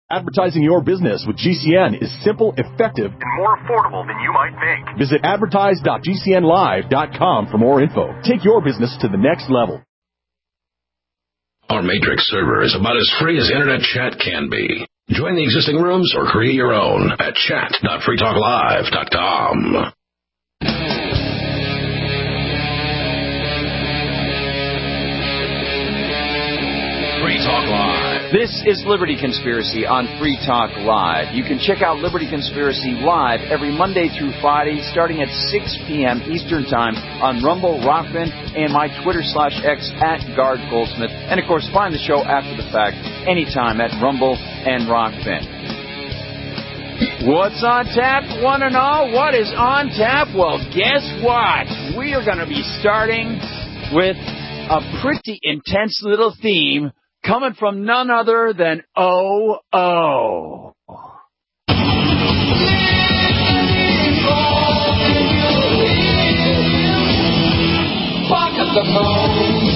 Advertising your business with GCN is simple, effective, and more affordable than you might think. Visit advertise.gcnlive.com for more info. Take your business to the next level. Our Matrix server is about as free as internet chat can be. Join the existing rooms or create your own at chat.freetalklive.com. Free Talk Live. This is Liberty Conspiracy on Free Talk Live. You can check out Liberty Conspiracy live every Monday through Friday, starting at 6 p.m. Eastern Time on Rumble, Rockfin, and my Twitter/X @GuardGoldsmith. And, of course, find the show after the fact anytime at Rumble and Rockfin. What's on tap, one and all? What is on tap? Well, guess what? We are going to be starting with a pretty intense little theme coming from none other than O.O. Pocket the phone.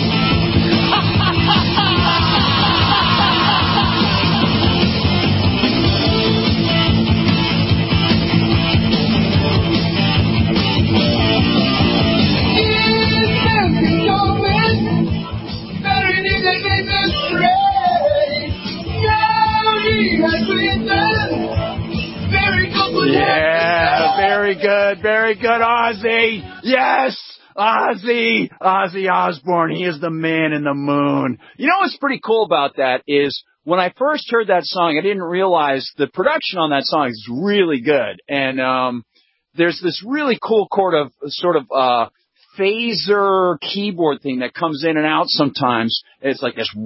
Yeah, very good, Ozzy. Yes, Ozzy Osbourne. He is the man in the moon. You know what's pretty cool about that is when I first heard that song, I didn't realize the production on that song is really good. And there's this really cool sort of phaser keyboard thing that comes in and out sometimes. It's like this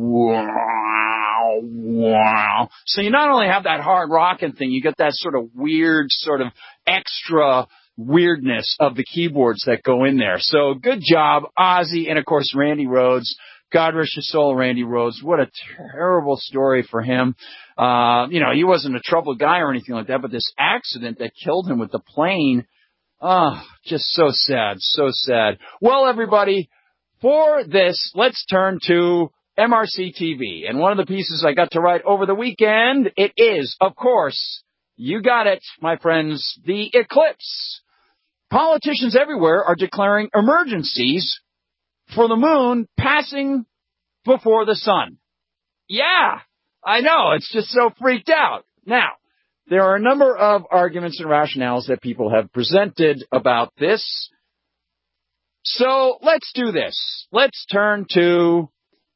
wow. So you not only have that hard rocking thing, you get that sort of weird, sort of extra weirdness of the keyboards that go in there. So good job, Ozzy, and of course Randy Rhoads. God rest his soul, Randy Rhoads. What a terrible story for him. He wasn't a troubled guy or anything like that, but this accident that killed him with the plane, just so sad, so sad. Well, everybody, for this, let's turn to MRC TV. And one of the pieces I got to write over the weekend, it is, of course, you got it, my friends, the eclipse. Politicians everywhere are declaring emergencies for the moon passing before the sun. Yeah, I know, it's just so freaked out. Now, there are a number of arguments and rationales that people have presented about this. So let's do this. Let's turn to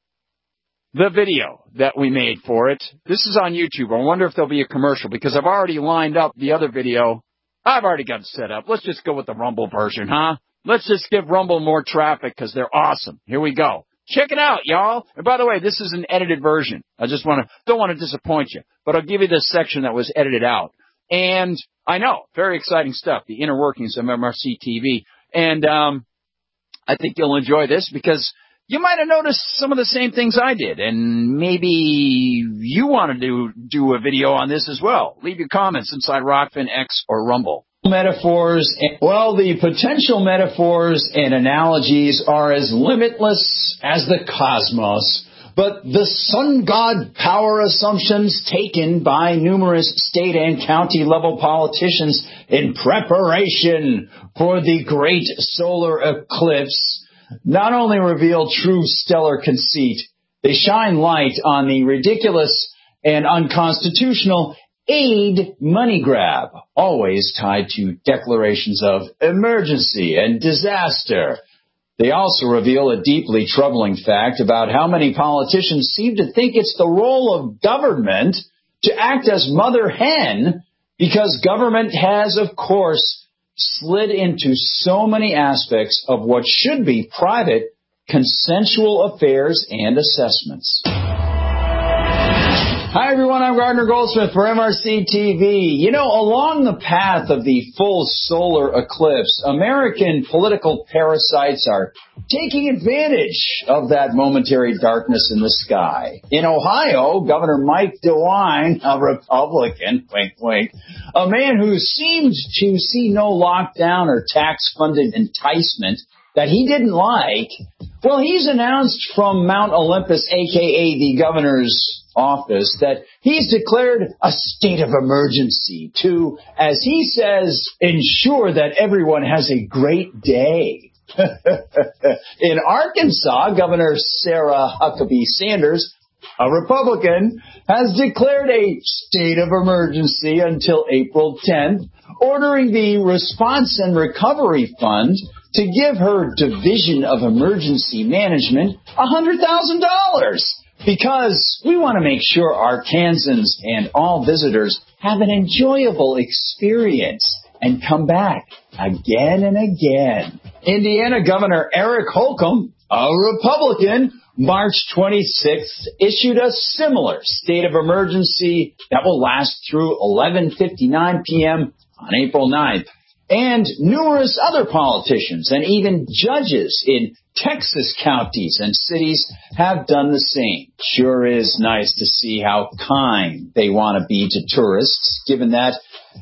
the video that we made for it. This is on YouTube. I wonder if there'll be a commercial because I've already lined up the other video. I've already got it set up. Let's just go with the Rumble version, huh? Let's just give Rumble more traffic because they're awesome. Here we go. Check it out, y'all. And by the way, this is an edited version. I just don't want to disappoint you, but I'll give you this section that was edited out. And I know, very exciting stuff, the inner workings of MRC TV. And I think you'll enjoy this because you might have noticed some of the same things I did, and maybe you want to do a video on this as well. Leave your comments inside Rockfin, X, or Rumble. Metaphors, the potential metaphors and analogies are as limitless as the cosmos, but the sun god power assumptions taken by numerous state and county level politicians in preparation for the great solar eclipse not only reveal true stellar conceit, they shine light on the ridiculous and unconstitutional aid money grab, always tied to declarations of emergency and disaster. They also reveal a deeply troubling fact about how many politicians seem to think it's the role of government to act as mother hen because government has, of course, slid into so many aspects of what should be private, consensual affairs and assessments. Hi, everyone. I'm Gardner Goldsmith for MRC TV. You know, along the path of the full solar eclipse, American political parasites are taking advantage of that momentary darkness in the sky. In Ohio, Governor Mike DeWine, a Republican, wink, wink, a man who seemed to see no lockdown or tax-funded enticement that he didn't like, well, he's announced from Mount Olympus, a.k.a. the governor's office that he's declared a state of emergency to, as he says, ensure that everyone has a great day. In Arkansas, Governor Sarah Huckabee Sanders, a Republican, has declared a state of emergency until April 10th, ordering the Response and Recovery Fund to give her Division of Emergency Management $100,000 because we want to make sure Arkansans and all visitors have an enjoyable experience and come back again and again. Indiana Governor Eric Holcomb, a Republican, March 26th issued a similar state of emergency that will last through 11:59 p.m. on April 9th. And numerous other politicians and even judges in Texas counties and cities have done the same. Sure is nice to see how kind they want to be to tourists, given that,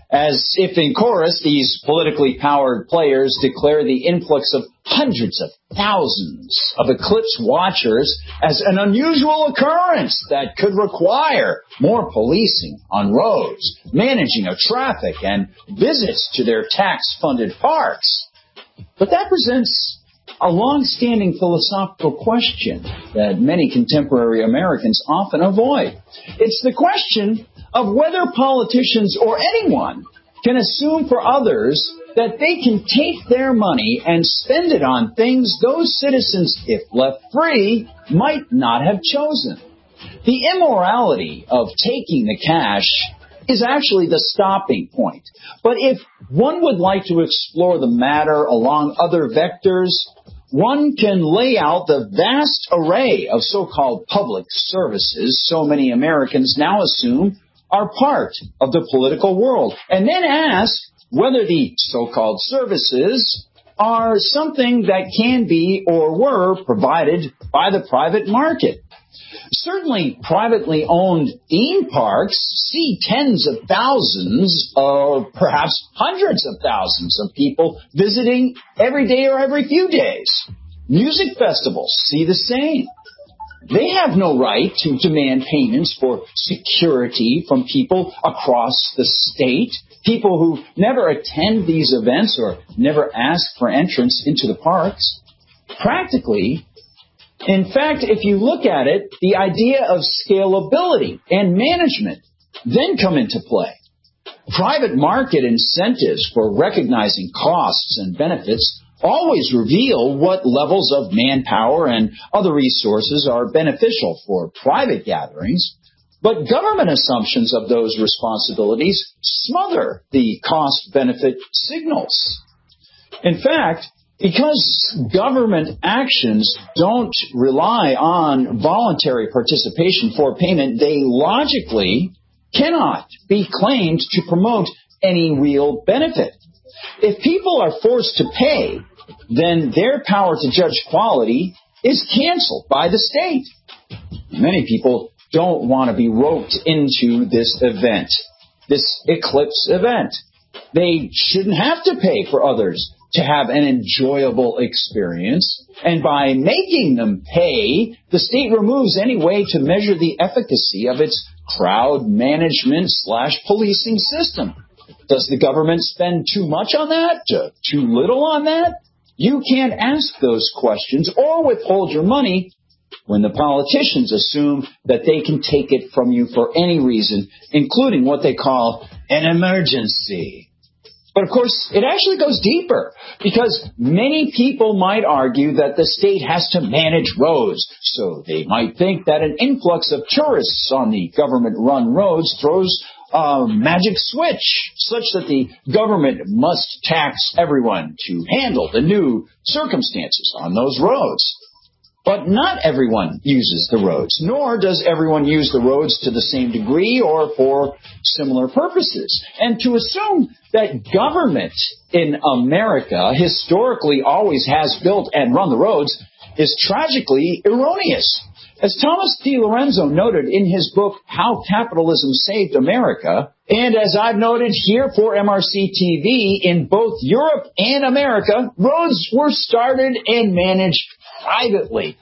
as if in chorus, these politically powered players declare the influx of hundreds of thousands of eclipse watchers as an unusual occurrence that could require more policing on roads, managing of traffic, and visits to their tax-funded parks. But that presents a long-standing philosophical question that many contemporary Americans often avoid. It's the question of whether politicians or anyone can assume for others that they can take their money and spend it on things those citizens, if left free, might not have chosen. The immorality of taking the cash is actually the stopping point. But if one would like to explore the matter along other vectors, one can lay out the vast array of so-called public services so many Americans now assume are part of the political world, and then ask whether the so-called services are something that can be or were provided by the private market. Certainly, privately owned theme parks see tens of thousands or perhaps hundreds of thousands of people visiting every day or every few days. Music festivals see the same. They have no right to demand payments for security from people across the state, people who never attend these events or never ask for entrance into the parks. Practically, in fact, if you look at it, the idea of scalability and management then come into play. Private market incentives for recognizing costs and benefits always reveal what levels of manpower and other resources are beneficial for private gatherings, but government assumptions of those responsibilities smother the cost-benefit signals. In fact, because government actions don't rely on voluntary participation for payment, they logically cannot be claimed to promote any real benefit. If people are forced to pay, then their power to judge quality is canceled by the state. Many people don't want to be roped into this event, this eclipse event. They shouldn't have to pay for others to have an enjoyable experience, and by making them pay, the state removes any way to measure the efficacy of its crowd management / policing system. Does the government spend too much on that? Too little on that? You can't ask those questions or withhold your money when the politicians assume that they can take it from you for any reason, including what they call an emergency. But of course, it actually goes deeper, because many people might argue that the state has to manage roads, so they might think that an influx of tourists on the government-run roads throws a magic switch, such that the government must tax everyone to handle the new circumstances on those roads. But not everyone uses the roads, nor does everyone use the roads to the same degree or for similar purposes. And to assume that government in America historically always has built and run the roads is tragically erroneous. As Thomas D. Lorenzo noted in his book, How Capitalism Saved America, and as I've noted here for MRC TV, in both Europe and America, roads were started and managed privately,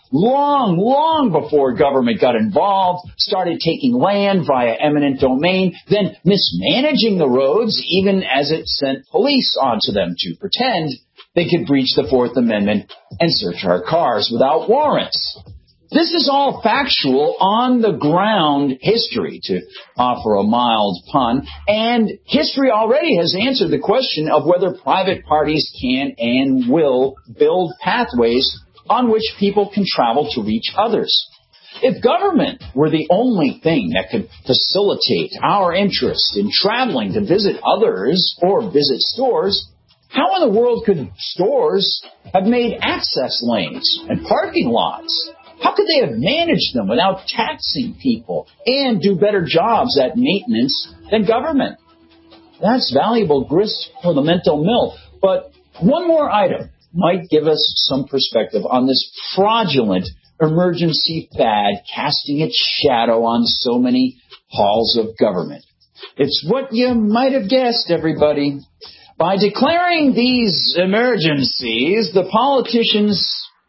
long before government got involved, started taking land via eminent domain, then mismanaging the roads, even as it sent police onto them to pretend they could breach the Fourth Amendment and search our cars without warrants. This is all factual, on-the-ground history, to offer a mild pun, and history already has answered the question of whether private parties can and will build pathways on which people can travel to reach others. If government were the only thing that could facilitate our interest in traveling to visit others or visit stores, how in the world could stores have made access lanes and parking lots? How could they have managed them without taxing people and do better jobs at maintenance than government? That's valuable grist for the mental mill. But one more item might give us some perspective on this fraudulent emergency fad casting its shadow on so many halls of government. It's what you might have guessed, everybody. By declaring these emergencies, the politicians,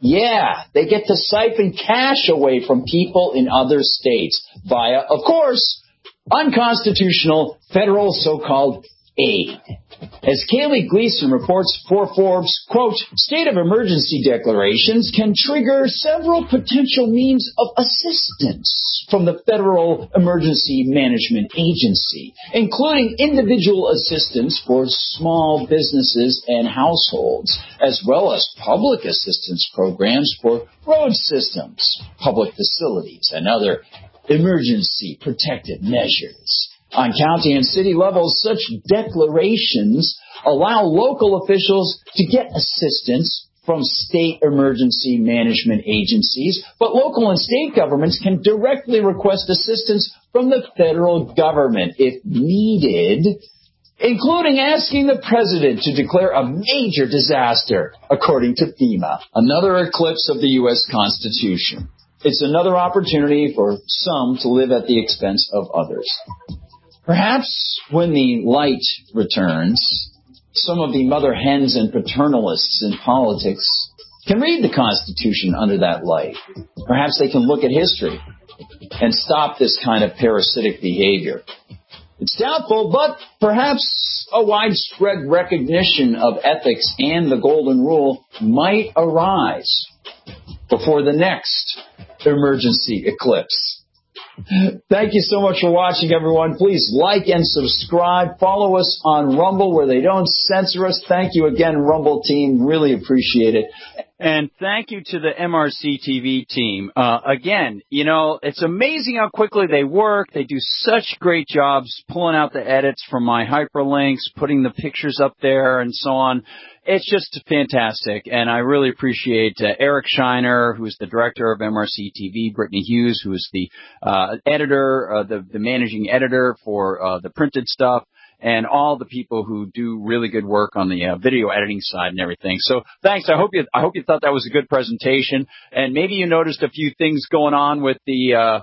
they get to siphon cash away from people in other states via, of course, unconstitutional federal so-called aid. As Kaylee Gleason reports for Forbes, quote, state of emergency declarations can trigger several potential means of assistance from the Federal Emergency Management Agency, including individual assistance for small businesses and households, as well as public assistance programs for road systems, public facilities, and other emergency protective measures. On county and city levels, such declarations allow local officials to get assistance from state emergency management agencies, but local and state governments can directly request assistance from the federal government if needed, including asking the president to declare a major disaster, according to FEMA. Another eclipse of the U.S. Constitution. It's another opportunity for some to live at the expense of others. Perhaps when the light returns, some of the mother hens and paternalists in politics can read the Constitution under that light. Perhaps they can look at history and stop this kind of parasitic behavior. It's doubtful, but perhaps a widespread recognition of ethics and the golden rule might arise before the next emergency eclipse. Thank you so much for watching, everyone. Please like and subscribe. Follow us on Rumble where they don't censor us. Thank you again, Rumble team. Really appreciate it. And thank you to the MRC TV team. Again, it's amazing how quickly they work. They do such great jobs pulling out the edits from my hyperlinks, putting the pictures up there and so on. It's just fantastic, and I really appreciate Eric Shiner, who's the director of MRC TV, Brittany Hughes, who is the editor, the managing editor for the printed stuff, and all the people who do really good work on the video editing side and everything. So thanks. I hope you thought that was a good presentation, and maybe you noticed a few things going on with the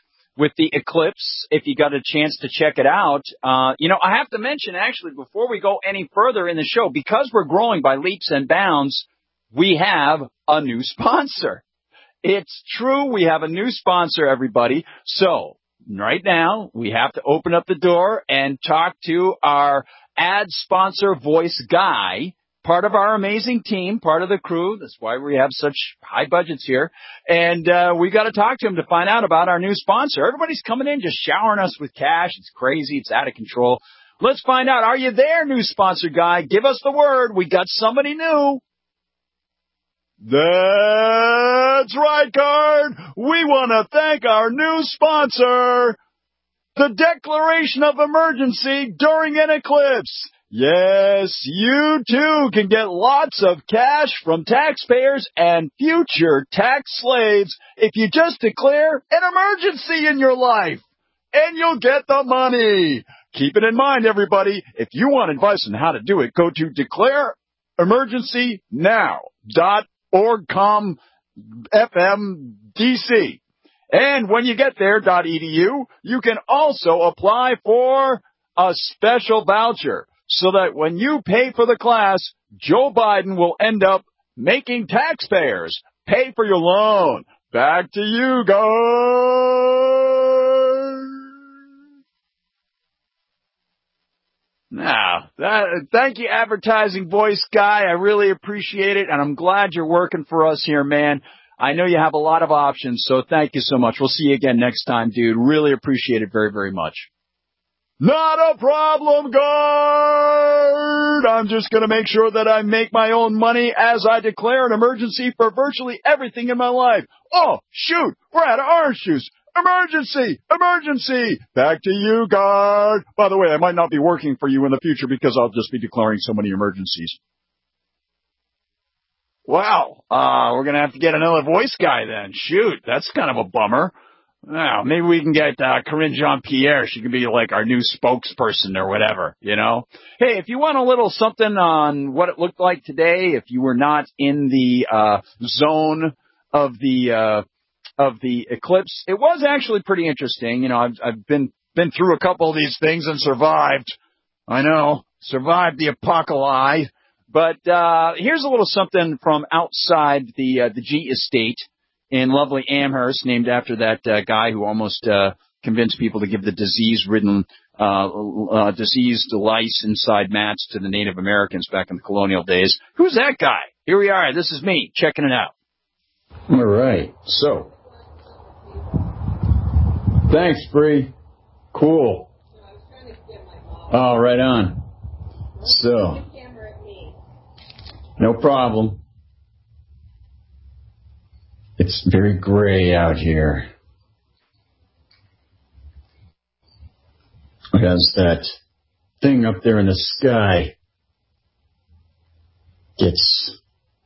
eclipse, if you got a chance to check it out. I have to mention, actually, before we go any further in the show, because we're growing by leaps and bounds, we have a new sponsor. It's true, we have a new sponsor, everybody. So, right now, we have to open up the door and talk to our ad sponsor voice guy, part of our amazing team, part of the crew. That's why we have such high budgets here. And we got to talk to him to find out about our new sponsor. Everybody's coming in, just showering us with cash. It's crazy. It's out of control. Let's find out. Are you there, new sponsor guy? Give us the word. We got somebody new. That's right, Card. We want to thank our new sponsor, the Declaration of Emergency During an Eclipse. Yes, you too can get lots of cash from taxpayers and future tax slaves if you just declare an emergency in your life, and you'll get the money. Keep it in mind, everybody. If you want advice on how to do it, go to declareemergencynow.org/FMDC. And when you get there, .edu, you can also apply for a special voucher, so that when you pay for the class, Joe Biden will end up making taxpayers pay for your loan. Back to you guys. Now, thank you, advertising voice guy. I really appreciate it, and I'm glad you're working for us here, man. I know you have a lot of options, so thank you so much. We'll see you again next time, dude. Really appreciate it very, very much. Not a problem, guard! I'm just going to make sure that I make my own money as I declare an emergency for virtually everything in my life. Oh, shoot! We're out of orange juice! Emergency! Emergency! Back to you, guard! By the way, I might not be working for you in the future because I'll just be declaring so many emergencies. Wow, we're going to have to get another voice guy then. Shoot, that's kind of a bummer. Well, maybe we can get Corinne Jean-Pierre. She could be like our new spokesperson or whatever, you know. Hey, if you want a little something on what it looked like today, if you were not in the zone of the eclipse, it was actually pretty interesting. You know, I've been through a couple of these things and survived. I know, survived the apocalypse. But here's a little something from outside the G Estate in lovely Amherst, named after that guy who almost convinced people to give the disease-ridden, diseased lice inside mats to the Native Americans back in the colonial days. Who's that guy? Here we are. This is me, checking it out. All right. So, thanks, Bree. Cool. Oh, right on. So, no problem. It's very gray out here. As that thing up there in the sky gets...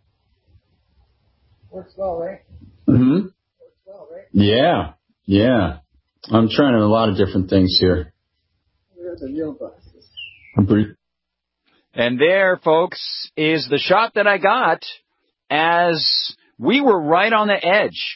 Works well, right? Mm-hmm. Works well, right? Yeah, yeah. I'm trying a lot of different things here. There's the real glasses. And there, folks, is the shot that I got as we were right on the edge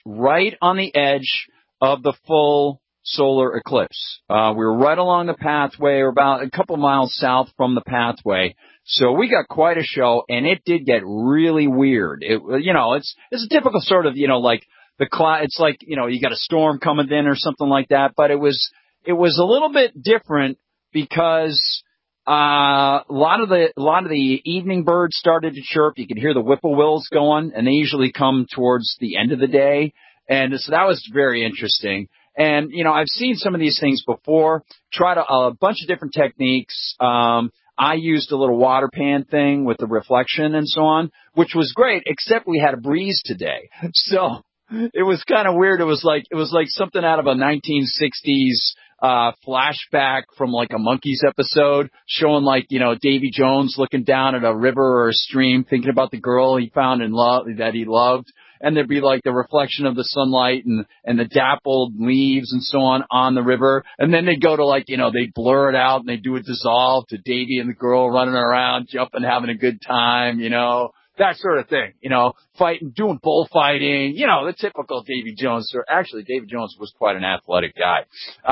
of the full solar eclipse. We were right along the pathway, or about a couple miles south from the pathway. So we got quite a show, and it did get really weird. It's a typical sort of, like the cloud. It's like, you got a storm coming in or something like that. But it was a little bit different because a lot of the evening birds started to chirp. You could hear the whippoorwills going, and they usually come towards the end of the day. And so that was very interesting. And, I've seen some of these things before, tried a bunch of different techniques. I used a little water pan thing with the reflection and so on, which was great, except we had a breeze today. So it was kind of weird. It was like something out of a 1960s flashback from like a Monkees episode, showing Davy Jones looking down at a river or a stream, thinking about the girl he found in love that he loved. And there'd be like the reflection of the sunlight and the dappled leaves and so on the river. And then they'd go to they'd blur it out and they'd do a dissolve to Davy and the girl running around, jumping, having a good time, that sort of thing, fighting, doing bullfighting, the typical Davy Jones. Or actually, Davy Jones was quite an athletic guy.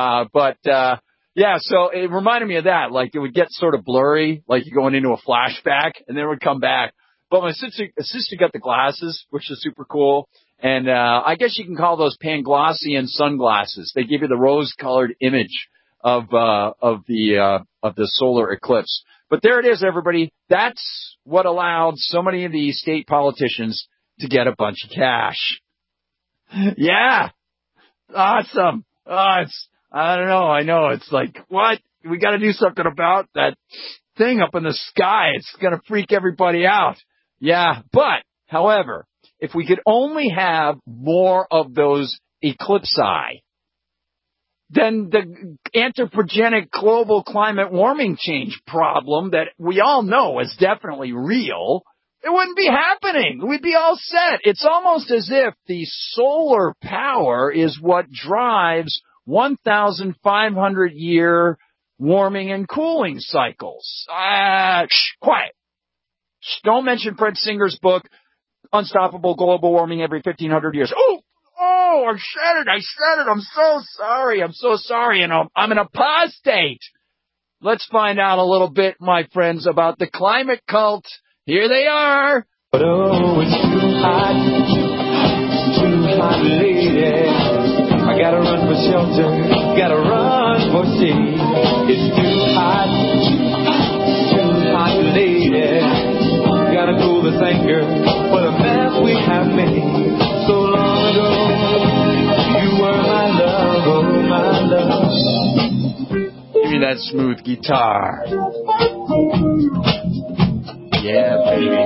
Yeah, so it reminded me of that. Like it would get sort of blurry, like you're going into a flashback, and then it would come back. But my sister got the glasses, which is super cool. And I guess you can call those Panglossian sunglasses. They give you the rose-colored image of the solar eclipse. But there it is, everybody. That's what allowed so many of these state politicians to get a bunch of cash. Yeah. Awesome. I don't know. I know. It's like, what? We got to do something about that thing up in the sky. It's going to freak everybody out. Yeah, but, however, if we could only have more of those eclipsi, then the anthropogenic global climate warming change problem that we all know is definitely real, it wouldn't be happening. We'd be all set. It's almost as if the solar power is what drives 1,500-year warming and cooling cycles. Quiet. Don't mention Fred Singer's book, Unstoppable Global Warming Every 1,500 Years. Oh, I said it. I'm so sorry. And I'm in a pause state. Let's find out a little bit, my friends, about the climate cult. Here they are. Oh, it's too hot. hot lady. I gotta run for shelter, gotta run for shade. It's too hot lady. Gotta cool this anger for the mess we have made. So long ago, you were my love, oh my love. Give me that smooth guitar. Yeah, baby.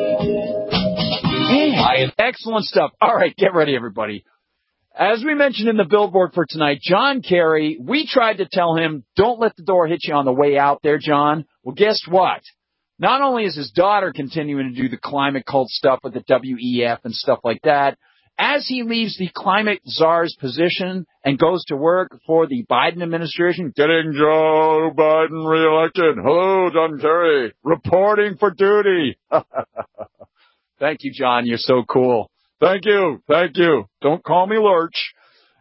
Excellent stuff. All right, get ready, everybody. As we mentioned in the billboard for tonight, John Kerry, we tried to tell him, don't let the door hit you on the way out there, John. Well, guess what? Not only is his daughter continuing to do the climate cult stuff with the WEF and stuff like that, as he leaves the climate czar's position and goes to work for the Biden administration, getting Joe Biden reelected. Hello, John Kerry, reporting for duty. Thank you, John. You're so cool. Thank you. Thank you. Don't call me Lurch.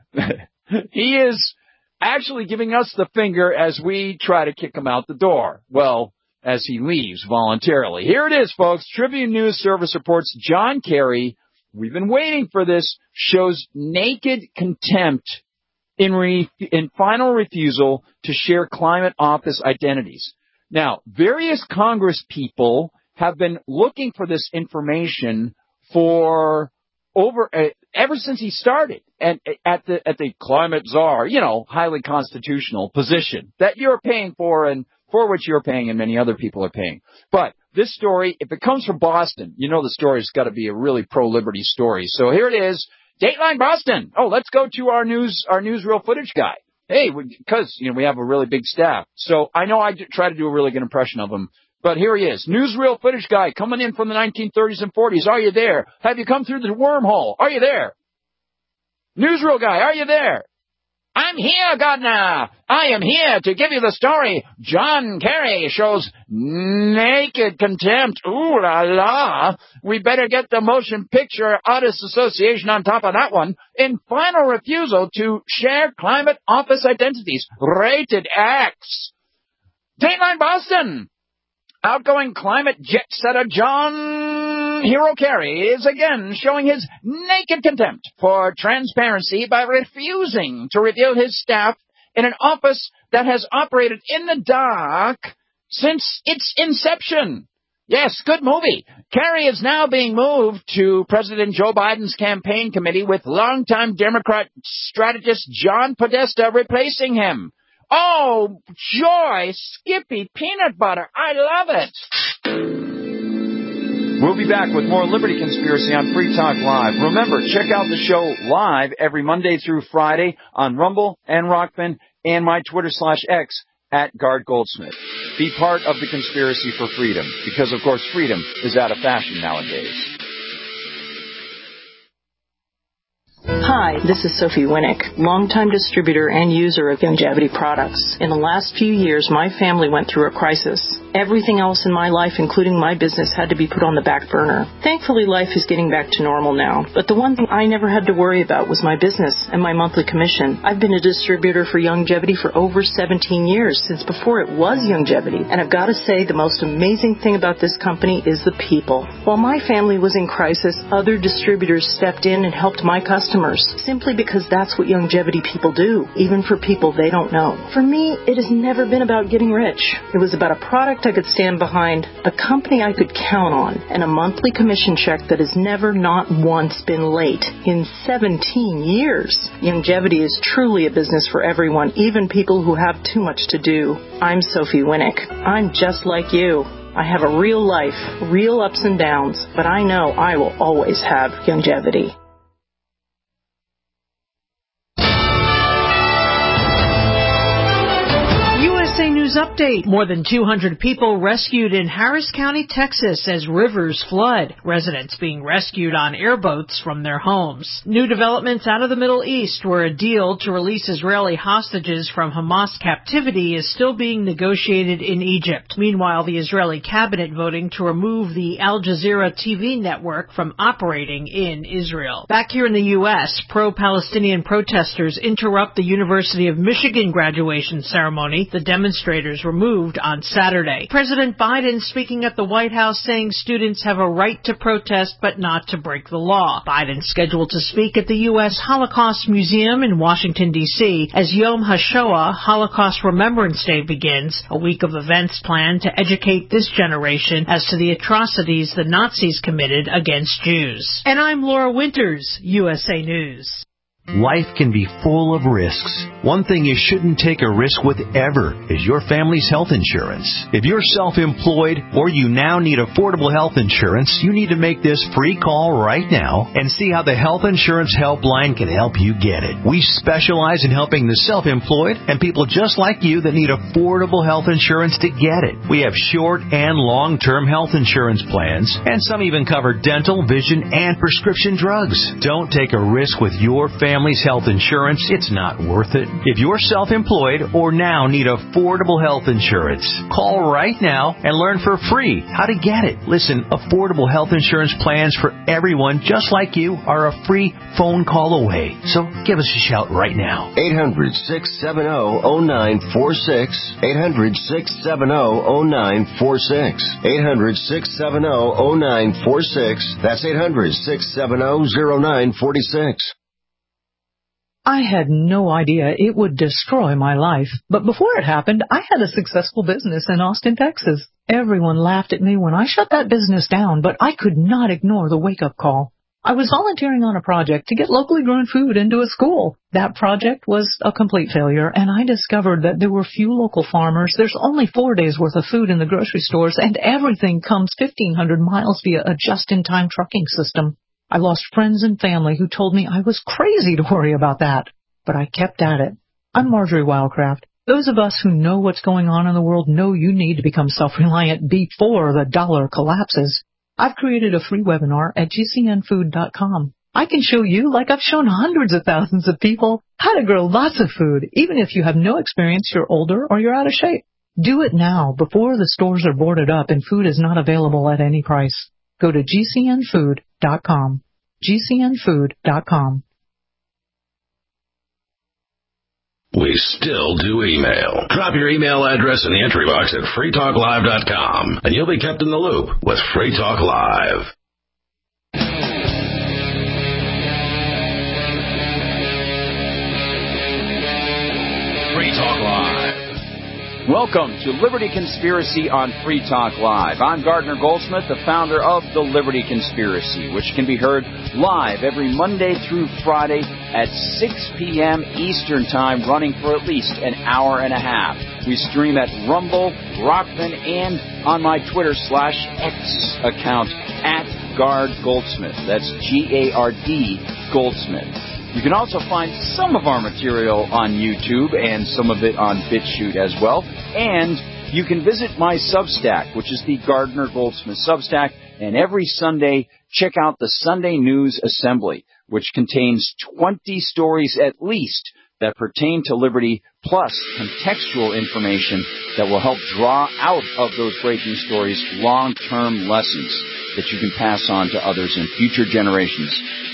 He is actually giving us the finger as we try to kick him out the door. Well, as he leaves voluntarily. Here it is, folks. Tribune News Service reports John Kerry, we've been waiting for this, shows naked contempt in final refusal to share climate office identities. Now, various Congress people have been looking for this information for ever since he started, and at the climate czar, highly constitutional position that you're paying for and for which you're paying and many other people are paying. But this story, if it comes from Boston, the story's got to be a really pro-liberty story. So here it is, Dateline Boston. Oh, let's go to our newsreel footage guy. Hey, because we have a really big staff, so I know I try to do a really good impression of him. But here he is, newsreel footage guy coming in from the 1930s and 40s. Are you there? Have you come through the wormhole? Are you there? Newsreel guy, are you there? I'm here, Gardner. I am here to give you the story. John Kerry shows naked contempt. Ooh la la. We better get the Motion Picture Artists Association on top of that one. In final refusal to share climate office identities. Rated X. Dateline Boston. Outgoing climate jet-setter John Hero Kerry is again showing his naked contempt for transparency by refusing to reveal his staff in an office that has operated in the dark since its inception. Yes, good movie. Kerry is now being moved to President Joe Biden's campaign committee with longtime Democrat strategist John Podesta replacing him. Oh, joy, Skippy, peanut butter. I love it. We'll be back with more Liberty Conspiracy on Free Talk Live. Remember, check out the show live every Monday through Friday on Rumble and Rockfin and my Twitter/X @GuardGoldsmith. Be part of the conspiracy for freedom, because, of course, freedom is out of fashion nowadays. Hi, this is Sophie Winnick, longtime distributor and user of Youngevity products. In the last few years, my family went through a crisis. Everything else in my life, including my business, had to be put on the back burner. Thankfully, life is getting back to normal now. But the one thing I never had to worry about was my business and my monthly commission. I've been a distributor for Youngevity for over 17 years, since before it was Youngevity. And I've got to say, the most amazing thing about this company is the people. While my family was in crisis, other distributors stepped in and helped my customers, simply because that's what Youngevity people do, even for people they don't know. For me, it has never been about getting rich. It was about a product I could stand behind, a company I could count on, and a monthly commission check that has never, not once, been late in 17 years. Youngevity is truly a business for everyone, even people who have too much to do. I'm Sophie Winnick. I'm just like you. I have a real life, real ups and downs, but I know I will always have Youngevity. USA News Update. More than 200 people rescued in Harris County, Texas as rivers flood. Residents being rescued on airboats from their homes. New developments out of the Middle East, where a deal to release Israeli hostages from Hamas captivity is still being negotiated in Egypt. Meanwhile, the Israeli cabinet voting to remove the Al Jazeera TV network from operating in Israel. Back here in the U.S., pro-Palestinian protesters interrupt the University of Michigan graduation ceremony. The demonstrators demonstrators removed on Saturday. President Biden speaking at the White House saying students have a right to protest but not to break the law. Biden scheduled to speak at the U.S. Holocaust Museum in Washington, D.C. as Yom HaShoah, Holocaust Remembrance Day, begins, a week of events planned to educate this generation as to the atrocities the Nazis committed against Jews. And I'm Laura Winters, USA News. Life can be full of risks. One thing you shouldn't take a risk with ever is your family's health insurance. If you're self-employed or you now need affordable health insurance, you need to make this free call right now and see how the Health Insurance Helpline can help you get it. We specialize in helping the self-employed and people just like you that need affordable health insurance to get it. We have short and long-term health insurance plans, and some even cover dental, vision, and prescription drugs. Don't take a risk with your family's health insurance. It's not worth it. If you're self-employed or now need affordable health insurance, call right now and learn for free how to get it. Listen, affordable health insurance plans for everyone just like you are a free phone call away. So give us a shout right now. 800-670-0946. 800-670-0946. 800-670-0946. That's 800-670-0946. I had no idea it would destroy my life. But before it happened, I had a successful business in Austin, Texas. Everyone laughed at me when I shut that business down, but I could not ignore the wake-up call. I was volunteering on a project to get locally grown food into a school. That project was a complete failure, and I discovered that there were few local farmers. There's only 4 days' worth of food in the grocery stores, and everything comes 1,500 miles via a just-in-time trucking system. I lost friends and family who told me I was crazy to worry about that, but I kept at it. I'm Marjorie Wildcraft. Those of us who know what's going on in the world know you need to become self-reliant before the dollar collapses. I've created a free webinar at gcnfood.com. I can show you, like I've shown hundreds of thousands of people, how to grow lots of food, even if you have no experience, you're older, or you're out of shape. Do it now before the stores are boarded up and food is not available at any price. Go to gcnfood.com. gcnfood.com. We still do email. Drop your email address in the entry box at freetalklive.com, and you'll be kept in the loop with Free Talk Live. Free Talk Live. Welcome to Liberty Conspiracy on Free Talk Live. I'm Gardner Goldsmith, the founder of the Liberty Conspiracy, which can be heard live every Monday through Friday at 6 p.m. Eastern Time, running for at least an hour and a half. We stream at Rumble, Rockman, and on my Twitter/X account at Gard Goldsmith. That's G-A-R-D Goldsmith. You can also find some of our material on YouTube and some of it on BitChute as well. And you can visit my Substack, which is the Gardner Goldsmith Substack. And every Sunday, check out the Sunday News Assembly, which contains 20 stories at least that pertain to liberty, plus contextual information that will help draw out of those breaking stories long-term lessons that you can pass on to others in future generations.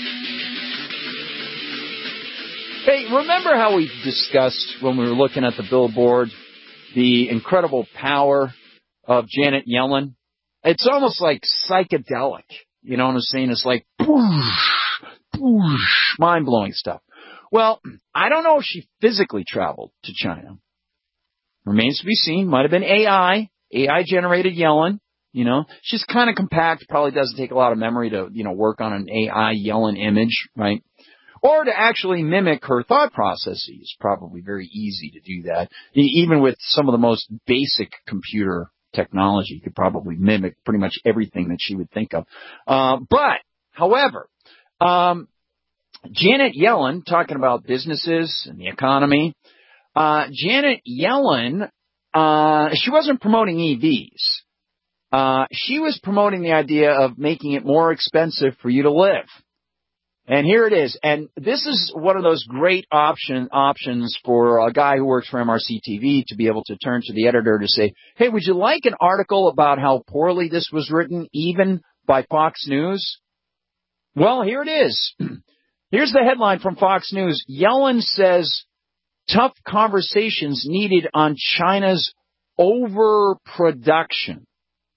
Hey, remember how we discussed when we were looking at the billboard the incredible power of Janet Yellen? It's almost like psychedelic. You know what I'm saying? It's like mind-blowing stuff. Well, I don't know if she physically traveled to China. Remains to be seen. Might have been AI-generated Yellen. You know, she's kind of compact. Probably doesn't take a lot of memory to, work on an AI Yellen image, right? Or to actually mimic her thought processes. Probably very easy to do that. Even with some of the most basic computer technology, you could probably mimic pretty much everything that she would think of. However, Janet Yellen, talking about businesses and the economy, Janet Yellen, she wasn't promoting EVs. She was promoting the idea of making it more expensive for you to live. And here it is. And this is one of those great options for a guy who works for MRC TV to be able to turn to the editor to say, hey, would you like an article about how poorly this was written, even by Fox News? Well, here it is. Here's the headline from Fox News. Yellen says tough conversations needed on China's overproduction.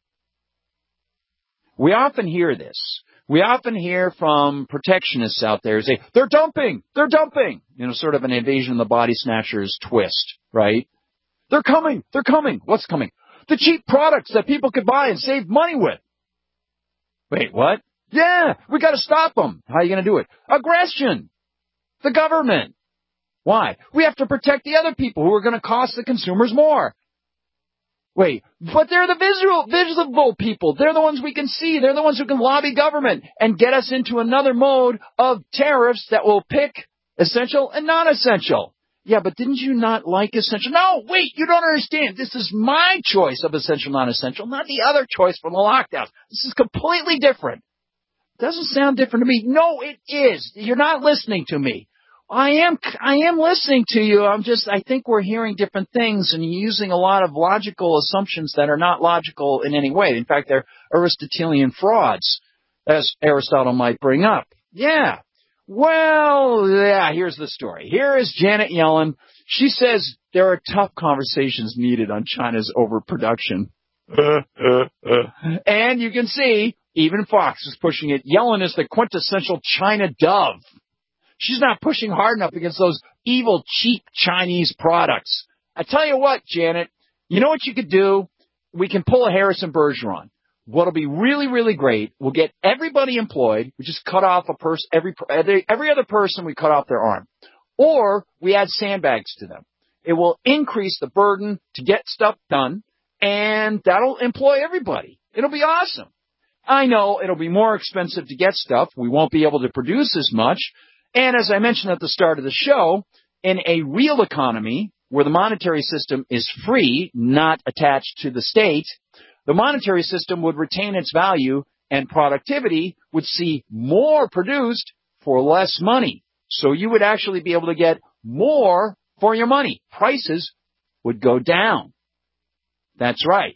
We often hear this. We often hear from protectionists out there say, they're dumping. Sort of an invasion of the body snatchers twist, right? They're coming. What's coming? The cheap products that people could buy and save money with. Wait, what? Yeah, we got to stop them. How are you going to do it? Aggression. The government. Why? We have to protect the other people who are going to cost the consumers more. Wait, but they're the visible people. They're the ones we can see. They're the ones who can lobby government and get us into another mode of tariffs that will pick essential and non-essential. Yeah, but didn't you not like essential? No, wait, you don't understand. This is my choice of essential, non-essential, not the other choice from the lockdowns. This is completely different. Doesn't sound different to me. No, it is. You're not listening to me. I am listening to you. I think we're hearing different things and using a lot of logical assumptions that are not logical in any way. In fact, they're Aristotelian frauds, as Aristotle might bring up. Yeah. Well, yeah, here's the story. Here is Janet Yellen. She says there are tough conversations needed on China's overproduction. And you can see, even Fox is pushing it. Yellen is the quintessential China dove. She's not pushing hard enough against those evil, cheap Chinese products. I tell you what, Janet, you know what you could do? We can pull a Harrison Bergeron. What'll be really, really great, we'll get everybody employed. We just cut off a person, every other person, we cut off their arm. Or we add sandbags to them. It will increase the burden to get stuff done, and that'll employ everybody. It'll be awesome. I know it'll be more expensive to get stuff. We won't be able to produce as much. And as I mentioned at the start of the show, in a real economy where the monetary system is free, not attached to the state, the monetary system would retain its value and productivity would see more produced for less money. So you would actually be able to get more for your money. Prices would go down. That's right.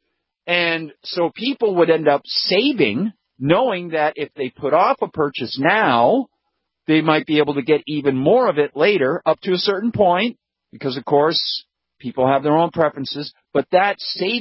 And so people would end up saving, knowing that if they put off a purchase now, they might be able to get even more of it later, up to a certain point, because, of course, people have their own preferences. But that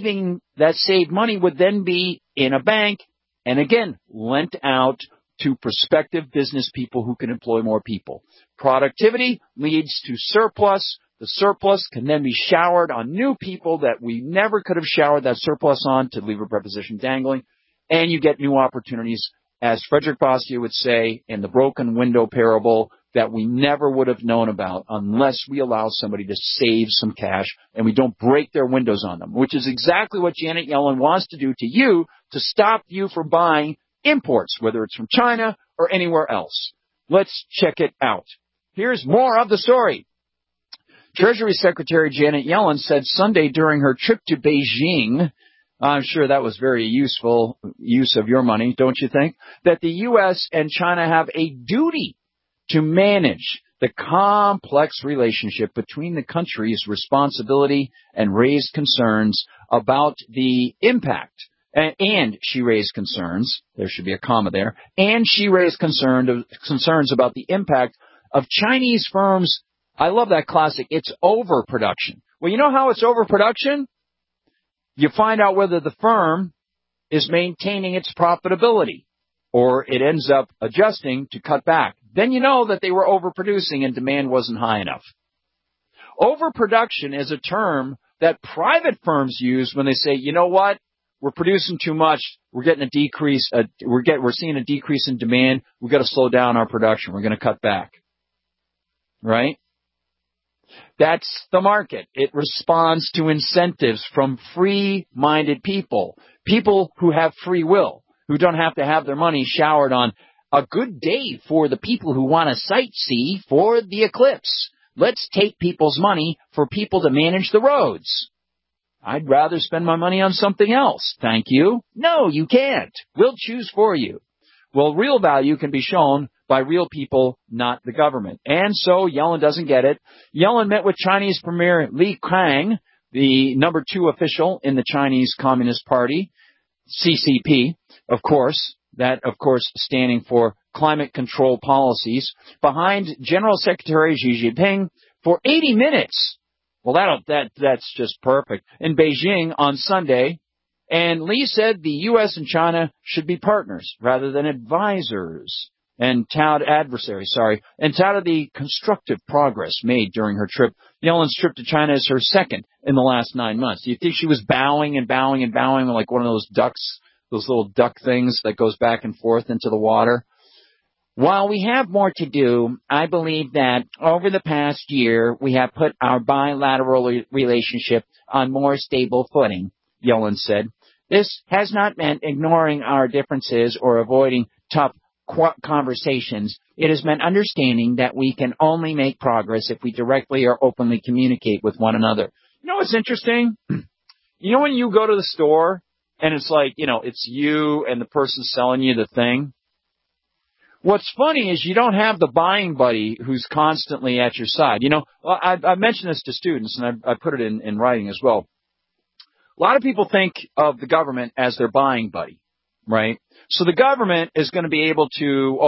saved money would then be in a bank and, again, lent out to prospective business people who can employ more people. Productivity leads to surplus. The surplus can then be showered on new people that we never could have showered that surplus on, to leave a preposition dangling, and you get new opportunities, as Frederick Bastiat would say in the broken window parable, that we never would have known about unless we allow somebody to save some cash and we don't break their windows on them, which is exactly what Janet Yellen wants to do to you, to stop you from buying imports, whether it's from China or anywhere else. Let's check it out. Here's more of the story. Treasury Secretary Janet Yellen said Sunday during her trip to Beijing, I'm sure that was very useful use of your money, don't you think, that the U.S. and China have a duty to manage the complex relationship between the countries' responsibility and raised concerns about the impact. And she raised concerns, there should be a comma there, and she raised concerns about the impact of Chinese firms. I love that classic, it's overproduction. Well, you know how it's overproduction? You find out whether the firm is maintaining its profitability or it ends up adjusting to cut back. Then you know that they were overproducing and demand wasn't high enough. Overproduction is a term that private firms use when they say, you know what, we're producing too much, we're getting a decrease, we're seeing a decrease in demand, we've got to slow down our production, we're going to cut back. Right? That's the market. It responds to incentives from free-minded people, people who have free will, who don't have to have their money showered on a good day for the people who want to sightsee for the eclipse. Let's take people's money for people to manage the roads. I'd rather spend my money on something else. Thank you. No, you can't. We'll choose for you. Well, real value can be shown by real people, not the government. And so Yellen doesn't get it. Yellen met with Chinese Premier Li Qiang, the number 2 official in the Chinese Communist Party, CCP, of course. That, of course, standing for Climate Control Policies, behind General Secretary Xi Jinping for 80 minutes. Well, that's just perfect. In Beijing on Sunday, and Li said the U.S. and China should be partners rather than advisors and adversaries, and touted the constructive progress made during her trip. Yellen's trip to China is her second in the last 9 months. Do you think she was bowing and bowing and bowing like one of those ducks, those little duck things that goes back and forth into the water? While we have more to do, I believe that over the past year, we have put our bilateral relationship on more stable footing, Yellen said. This has not meant ignoring our differences or avoiding tough conversations. It has meant understanding that we can only make progress if we directly or openly communicate with one another. You know what's interesting? You know when you go to the store and it's like, it's you and the person selling you the thing? What's funny is you don't have the buying buddy who's constantly at your side. I mentioned this to students, and I put it in writing as well. A lot of people think of the government as their buying buddy, right? So the government is going to be able to,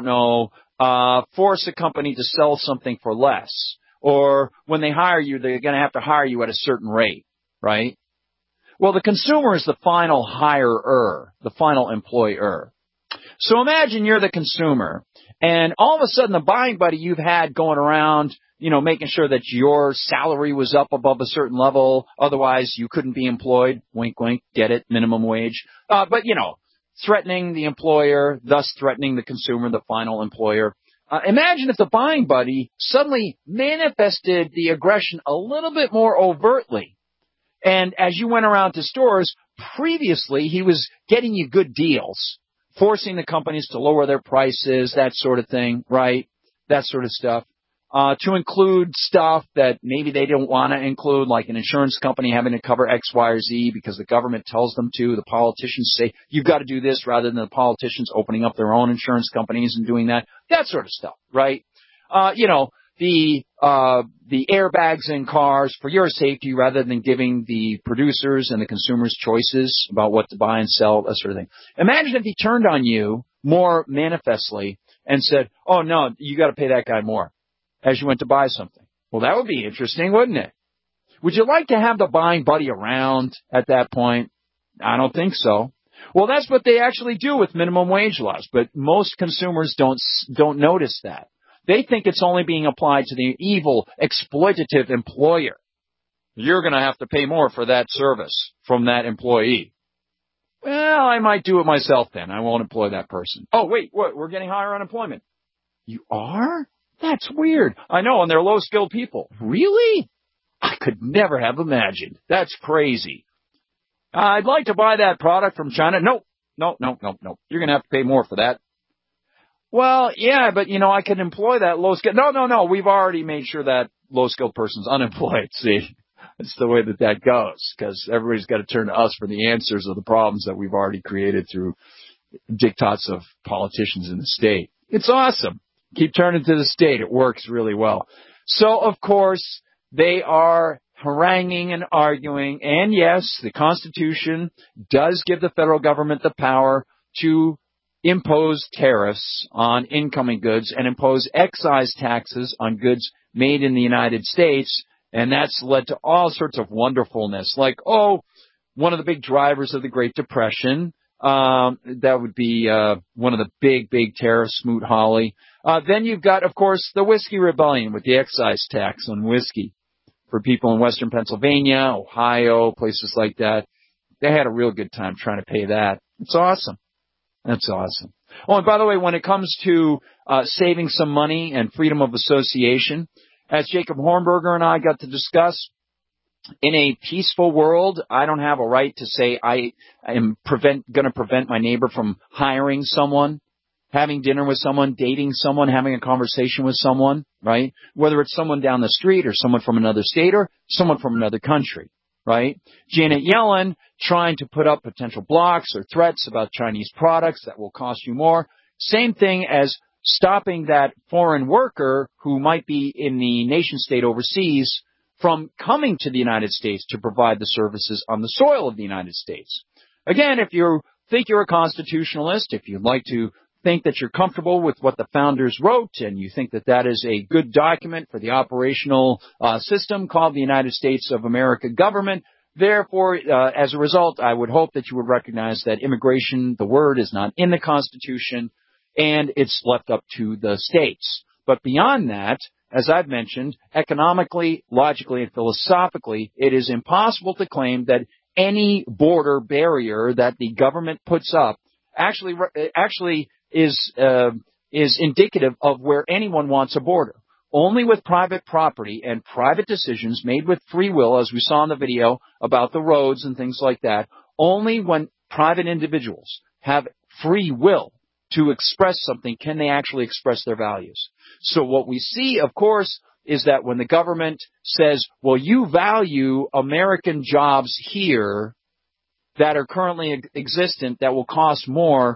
force a company to sell something for less. Or when they hire you, they're going to have to hire you at a certain rate, right? Well, the consumer is the final hirer, the final employer. So imagine you're the consumer, and all of a sudden the buying buddy you've had going around, making sure that your salary was up above a certain level, otherwise you couldn't be employed, wink, wink, get it, minimum wage, threatening the employer, thus threatening the consumer, the final employer. Imagine if the buying buddy suddenly manifested the aggression a little bit more overtly. And as you went around to stores, previously he was getting you good deals, forcing the companies to lower their prices, that sort of thing, right? That sort of stuff. To include stuff that maybe they don't want to include, like an insurance company having to cover X, Y, or Z because the government tells them to. The politicians say, you've got to do this, rather than the politicians opening up their own insurance companies and doing that. That sort of stuff, right? The airbags in cars for your safety, rather than giving the producers and the consumers choices about what to buy and sell, that sort of thing. Imagine if he turned on you more manifestly and said, oh, no, you got to pay that guy more as you went to buy something. Well, that would be interesting, wouldn't it? Would you like to have the buying buddy around at that point? I don't think so. Well, that's what they actually do with minimum wage laws, but most consumers don't notice that. They think it's only being applied to the evil, exploitative employer. You're going to have to pay more for that service from that employee. Well, I might do it myself then. I won't employ that person. Oh, wait, what? We're getting higher unemployment. You are? That's weird. I know, and they're low-skilled people. Really? I could never have imagined. That's crazy. I'd like to buy that product from China. Nope. You're going to have to pay more for that. Well, yeah, but, I could employ that low-skilled. No. We've already made sure that low-skilled person's unemployed. See, it's the way that goes, because everybody's got to turn to us for the answers of the problems that we've already created through diktats of politicians in the state. It's awesome. Keep turning to the state. It works really well. So, of course, they are haranguing and arguing. And, yes, the Constitution does give the federal government the power to impose tariffs on incoming goods and impose excise taxes on goods made in the United States. And that's led to all sorts of wonderfulness. Like, one of the big drivers of the Great Depression, that would be one of the big tariffs, Smoot-Hawley. Then you've got, of course, the Whiskey Rebellion with the excise tax on whiskey for people in western Pennsylvania, Ohio, places like that. They had a real good time trying to pay that. It's awesome. That's awesome. Oh, and by the way, when it comes to saving some money and freedom of association, as Jacob Hornberger and I got to discuss, in a peaceful world, I don't have a right to say I am going to prevent my neighbor from hiring someone, having dinner with someone, dating someone, having a conversation with someone, right? Whether it's someone down the street or someone from another state or someone from another country, right? Janet Yellen trying to put up potential blocks or threats about Chinese products that will cost you more. Same thing as stopping that foreign worker who might be in the nation state overseas from coming to the United States to provide the services on the soil of the United States. Again, if you think you're a constitutionalist, if you'd like to think that you're comfortable with what the founders wrote and you think that that is a good document for the operational system called the United States of America government. Therefore, as a result, I would hope that you would recognize that immigration, the word, is not in the Constitution, and it's left up to the states. But beyond that, as I've mentioned, economically, logically, and philosophically, it is impossible to claim that any border barrier that the government puts up actually is indicative of where anyone wants a border. Only with private property and private decisions made with free will, as we saw in the video about the roads and things like that, only when private individuals have free will to express something can they actually express their values. So what we see, of course, is that when the government says, well, you value American jobs here that are currently existent that will cost more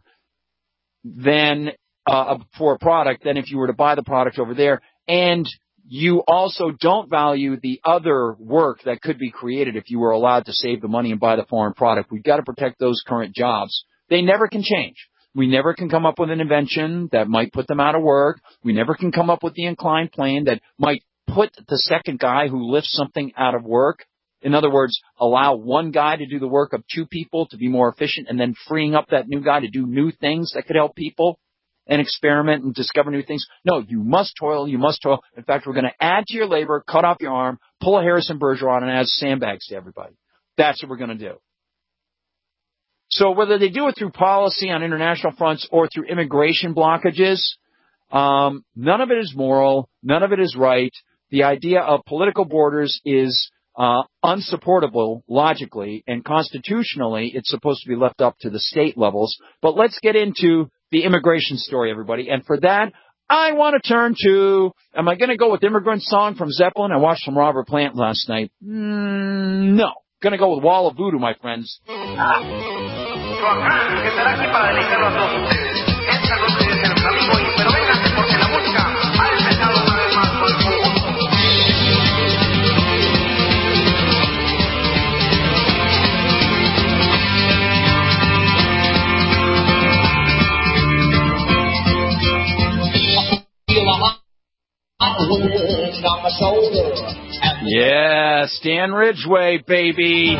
than for a product than if you were to buy the product over there, and you also don't value the other work that could be created if you were allowed to save the money and buy the foreign product. We've got to protect those current jobs. They never can change. We never can come up with an invention that might put them out of work. We never can come up with the inclined plane that might put the second guy who lifts something out of work. In other words, allow one guy to do the work of two people to be more efficient and then freeing up that new guy to do new things that could help people and experiment and discover new things. No, you must toil, you must toil. In fact, we're going to add to your labor, cut off your arm, pull a Harrison Bergeron and add sandbags to everybody. That's what we're going to do. So whether they do it through policy on international fronts or through immigration blockages, none of it is moral, none of it is right. The idea of political borders is unsupportable logically, and constitutionally it's supposed to be left up to the state levels. But let's get into the immigration story, everybody. And for that, I want to turn to, am I going to go with Immigrant Song from Zeppelin? I watched some Robert Plant last night. No. Going to go with Wall of Voodoo, my friends. Yeah, Stan Ridgway, baby.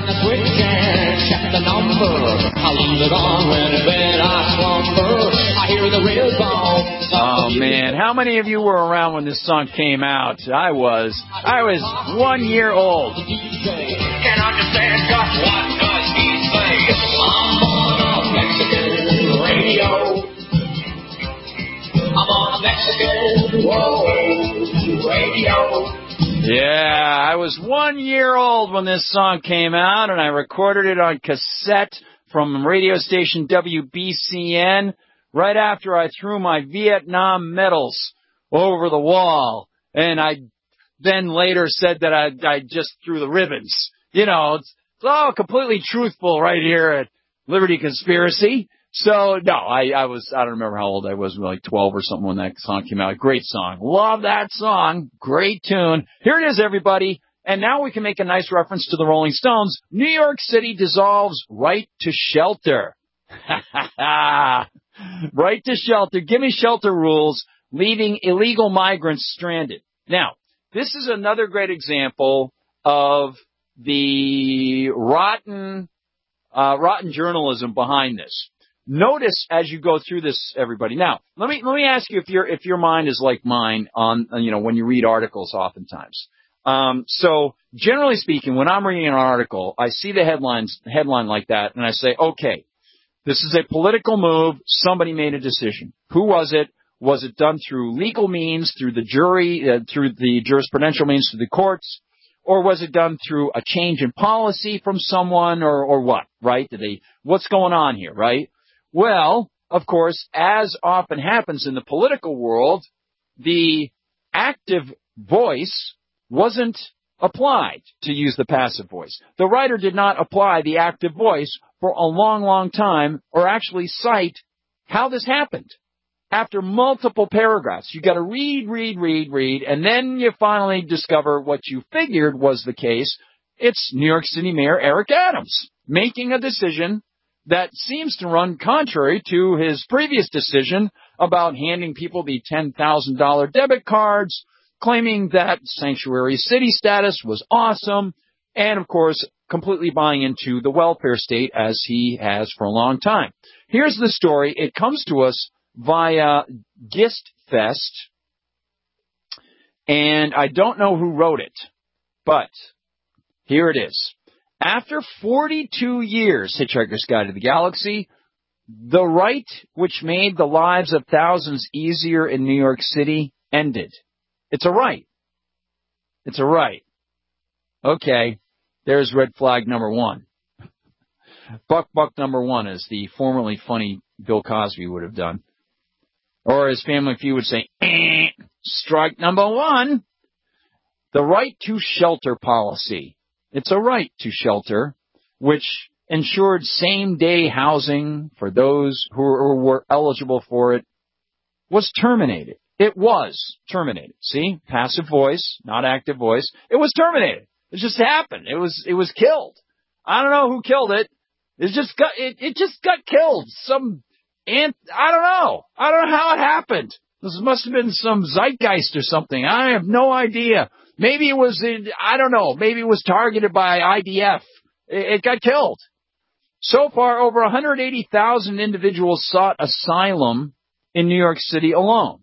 Oh man, how many of you were around when this song came out? I was 1 year old. Can't understand just what does he say? I'm on a Mexican radio. I'm on a Mexican radio. Yeah, I was 1 year old when this song came out, and I recorded it on cassette from radio station WBCN right after I threw my Vietnam medals over the wall. And I then later said that I just threw the ribbons. You know, it's all completely truthful right here at Liberty Conspiracy. So, no, I don't remember how old I was, like 12 or something when that song came out. Great song. Love that song. Great tune. Here it is, everybody. And now we can make a nice reference to the Rolling Stones. New York City dissolves right to shelter. Right to shelter. Give me shelter rules, leaving illegal migrants stranded. Now, this is another great example of the rotten journalism behind this. Notice as you go through this, everybody. Now, let me ask you if your mind is like mine on, when you read articles oftentimes. So generally speaking, when I'm reading an article, I see the headline like that, and I say, okay, this is a political move. Somebody made a decision. Who was it? Was it done through legal means, through the jury, through the jurisprudential means, through the courts? Or was it done through a change in policy from someone or what, right? What's going on here, right? Well, of course, as often happens in the political world, the active voice wasn't applied, to use the passive voice. The writer did not apply the active voice for a long, long time, or actually cite how this happened. After multiple paragraphs, you got to read, and then you finally discover what you figured was the case. It's New York City Mayor Eric Adams making a decision that seems to run contrary to his previous decision about handing people the $10,000 debit cards, claiming that sanctuary city status was awesome, and, of course, completely buying into the welfare state as he has for a long time. Here's the story. It comes to us via GistFest, and I don't know who wrote it, but here it is. After 42 years, Hitchhiker's Guide to the Galaxy, the right which made the lives of thousands easier in New York City ended. It's a right. It's a right. Okay, there's red flag number one. Buck number one, as the formerly funny Bill Cosby would have done. Or as Family Feud would say, strike number one. The right to shelter policy. It's a right to shelter, which ensured same-day housing for those who were eligible for it, was terminated. It was terminated. See? Passive voice, not active voice. It was terminated. It just happened. It was killed. I don't know who killed it. It just got killed. I don't know. I don't know how it happened. This must have been some zeitgeist or something. I have no idea. Maybe it was, I don't know. Maybe it was targeted by IDF. It got killed. So far, over 180,000 individuals sought asylum in New York City alone.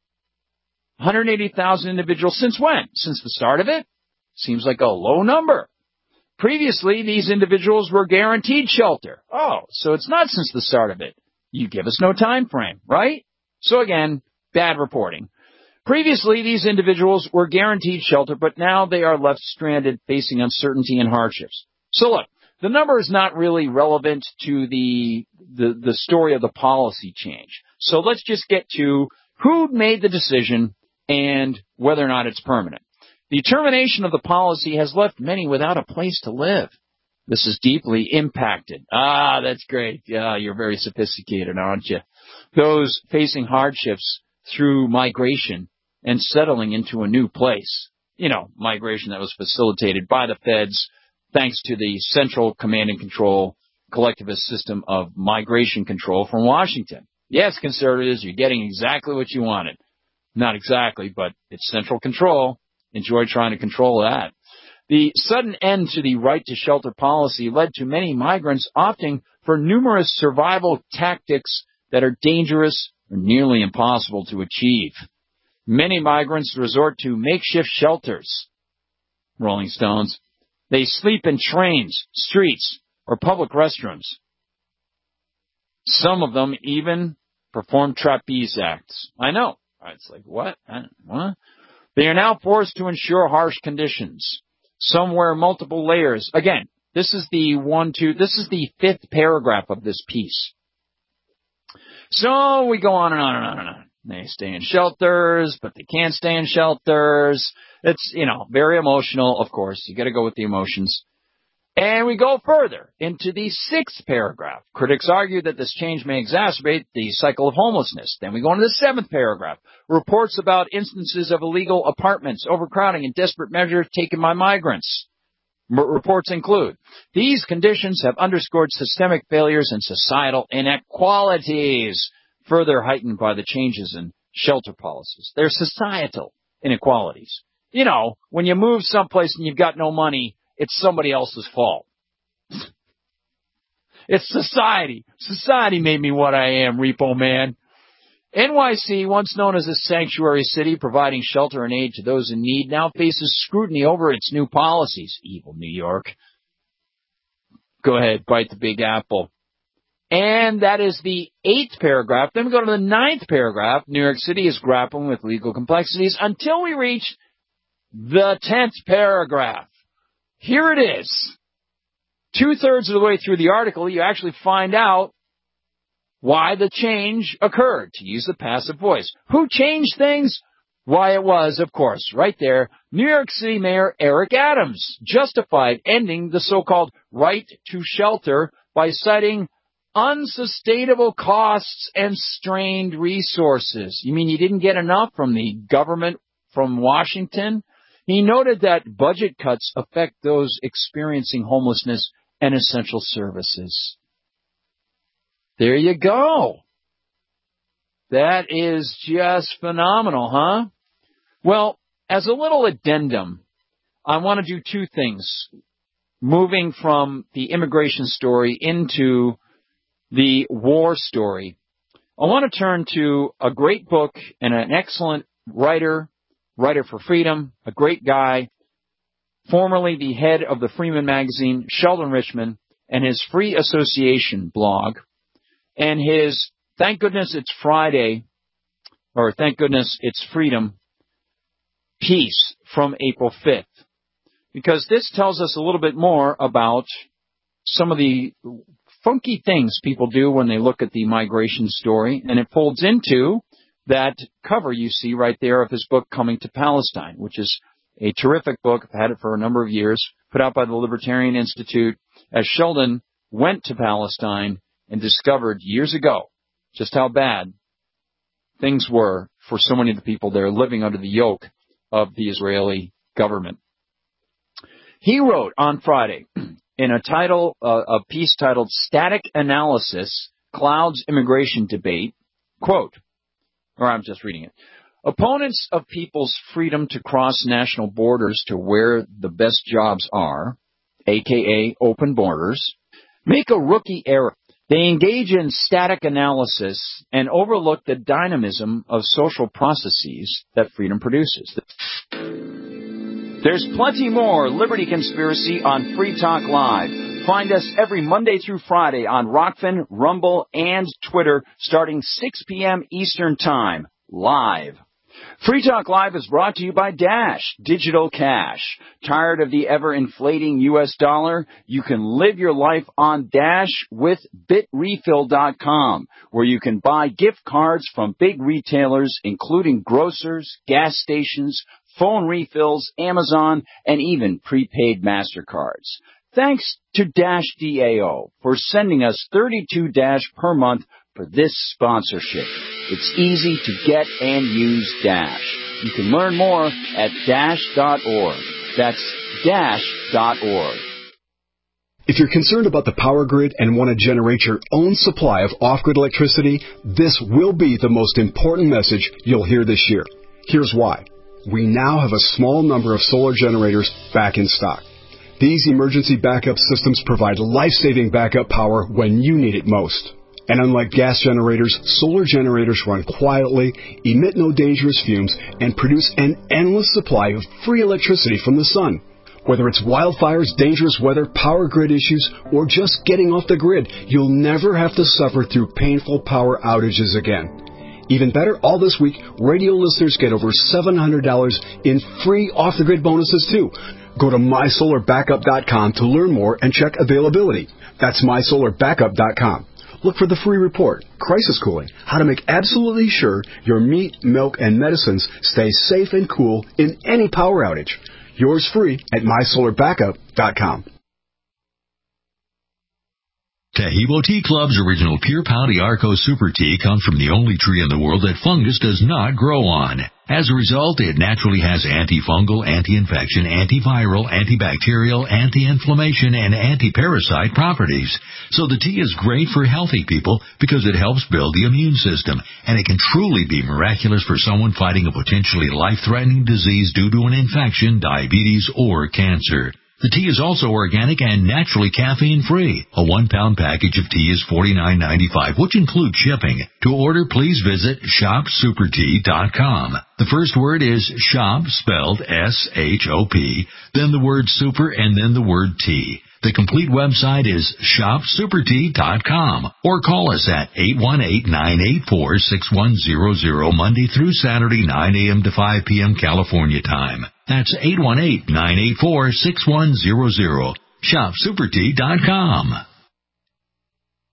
180,000 individuals since when? Since the start of it? Seems like a low number. Previously, these individuals were guaranteed shelter. Oh, so it's not since the start of it. You give us no time frame, right? So again, bad reporting. Previously, these individuals were guaranteed shelter, but now they are left stranded, facing uncertainty and hardships. So look, the number is not really relevant to the story of the policy change. So let's just get to who made the decision and whether or not it's permanent. The termination of the policy has left many without a place to live. This is deeply impacted. Ah, that's great. Yeah, you're very sophisticated, aren't you? Those facing hardships through migration and settling into a new place. You know, migration that was facilitated by the feds thanks to the Central Command and Control collectivist system of migration control from Washington. Yes, conservatives, you're getting exactly what you wanted. Not exactly, but it's central control. Enjoy trying to control that. The sudden end to the right to shelter policy led to many migrants opting for numerous survival tactics that are dangerous or nearly impossible to achieve. Many migrants resort to makeshift shelters. Rolling Stones. They sleep in trains, streets, or public restrooms. Some of them even perform trapeze acts. I know. It's like, what? What? They are now forced to endure harsh conditions. Some wear multiple layers. Again, this is the fifth paragraph of this piece. So we go on and on and on and on. They stay in shelters, but they can't stay in shelters. It's, very emotional, of course. You got to go with the emotions. And we go further into the sixth paragraph. Critics argue that this change may exacerbate the cycle of homelessness. Then we go into the seventh paragraph. Reports about instances of illegal apartments, overcrowding, and desperate measures taken by migrants. Reports include, these conditions have underscored systemic failures and societal inequalities, further heightened by the changes in shelter policies. They're societal inequalities. When you move someplace and you've got no money, it's somebody else's fault. It's society. Society made me what I am, Repo Man. NYC, once known as a sanctuary city providing shelter and aid to those in need, now faces scrutiny over its new policies. Evil New York. Go ahead, bite the big apple. And that is the eighth paragraph. Then we go to the ninth paragraph. New York City is grappling with legal complexities until we reach the 10th paragraph. Here it is. 2/3 of the way through the article, you actually find out why the change occurred, to use the passive voice. Who changed things? Why, it was, of course, right there, New York City Mayor Eric Adams justified ending the so-called right to shelter by citing unsustainable costs and strained resources. You mean you didn't get enough from the government from Washington? He noted that budget cuts affect those experiencing homelessness and essential services. There you go. That is just phenomenal, huh? Well, as a little addendum, I want to do two things. Moving from the immigration story into the war story, I want to turn to a great book and an excellent writer for freedom, a great guy, formerly the head of the Freeman magazine, Sheldon Richman, and his Free Association blog, and his Thank Goodness It's Friday, or Thank Goodness It's Freedom, piece from April 5th. Because this tells us a little bit more about some of the funky things people do when they look at the migration story, and it folds into that cover you see right there of his book, Coming to Palestine, which is a terrific book. I've had it for a number of years, put out by the Libertarian Institute, as Sheldon went to Palestine and discovered years ago just how bad things were for so many of the people there living under the yoke of the Israeli government. He wrote on Friday in a piece titled Static Analysis, Clouds Immigration Debate, quote, or I'm just reading it. Opponents of people's freedom to cross national borders to where the best jobs are, aka open borders, make a rookie error. They engage in static analysis and overlook the dynamism of social processes that freedom produces. There's plenty more Liberty Conspiracy on Free Talk Live. Find us every Monday through Friday on Rockfin, Rumble, and Twitter starting 6 p.m. Eastern Time, live. Free Talk Live is brought to you by Dash Digital Cash. Tired of the ever-inflating U.S. dollar? You can live your life on Dash with BitRefill.com, where you can buy gift cards from big retailers, including grocers, gas stations, phone refills, Amazon, and even prepaid MasterCards. Thanks to Dash DAO for sending us 32 Dash per month for this sponsorship. It's easy to get and use Dash. You can learn more at Dash.org. That's Dash.org. If you're concerned about the power grid and want to generate your own supply of off-grid electricity, this will be the most important message you'll hear this year. Here's why. We now have a small number of solar generators back in stock. These emergency backup systems provide life-saving backup power when you need it most. And unlike gas generators, solar generators run quietly, emit no dangerous fumes, and produce an endless supply of free electricity from the sun. Whether it's wildfires, dangerous weather, power grid issues, or just getting off the grid, you'll never have to suffer through painful power outages again. Even better, all this week, radio listeners get over $700 in free off-the-grid bonuses, too. Go to MySolarBackup.com to learn more and check availability. That's MySolarBackup.com. Look for the free report, Crisis Cooling, how to make absolutely sure your meat, milk, and medicines stay safe and cool in any power outage. Yours free at MySolarBackup.com. Taheebo Tea Club's original Pure Pau d'Arco Super Tea comes from the only tree in the world that fungus does not grow on. As a result, it naturally has antifungal, anti-infection, antiviral, antibacterial, anti-inflammation, and anti-parasite properties. So the tea is great for healthy people because it helps build the immune system, and it can truly be miraculous for someone fighting a potentially life-threatening disease due to an infection, diabetes, or cancer. The tea is also organic and naturally caffeine-free. A 1-pound package of tea is $49.95, which includes shipping. To order, please visit shopsupertea.com. The first word is shop, spelled S-H-O-P, then the word super, and then the word tea. The complete website is shopsupertea.com, or call us at 818-984-6100 Monday through Saturday, 9 a.m. to 5 p.m. California time. That's 818-984-6100. Shopsupertea.com.